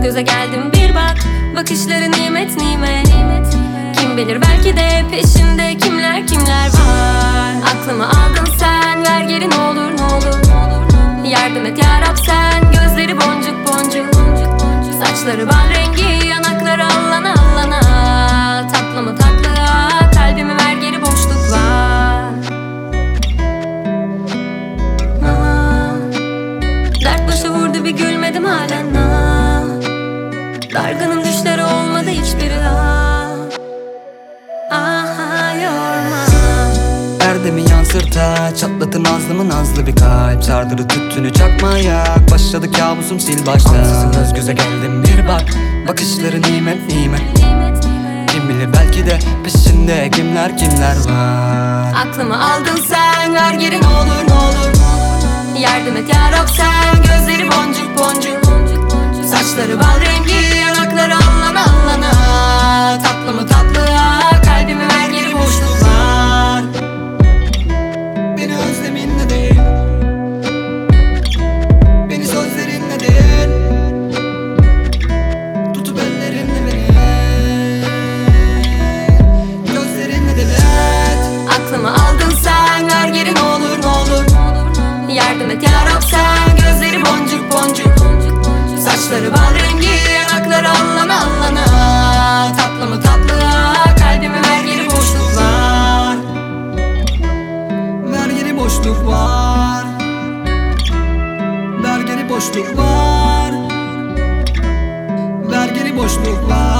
göze geldim bir bak. Bakışları nimet nimet. Kim bilir belki de peşinde kimler kimler var. Aklımı aldın sen, ver geri ne olur ne olur. Yardım et ya Rab sen, gözleri boncuk boncuk. Saçları bal rengi, yanakları allana allana. Tatlı mı tatlıya, kalbimi ver geri boşluk var. Dert başa vurdu bir gülmedim halen. Dargınım düşleri olmadı hiçbiri daha. Aha yorma. Erdemi yansırta, çatlatın nazlımı nazlı bir kalp. Sardırı tüttünü çakmaya, başladı kabusum sil baştan. Ansızın göz göze geldim bir bak. Bakışları nimet nimet. Kim bilir belki de peşinde kimler kimler var. Aklımı aldın sen, ver geri ne olur ne olur. Yardım et ya Rab sen, gözleri boncuk boncuk. Saçları bal rengi, yanakları allana allana. Tatlı mı tatlıya, kalbimi ver geri boşluk var. Beni özleminle değil, beni sözlerinle değil, tutup ellerinle beni, gözlerinle delet. Aklımı aldın sen, ver geri ne olur ne olur. Yardım et ya Rab sen, gözleri boncuk boncuk. Saçları bal rengi, yanakları allana allana. Tatlı mı tatlıya, kalbimi ver geri boşluk var. Ver geri boşluk var. Ver geri boşluk var. Ver geri boşluk var.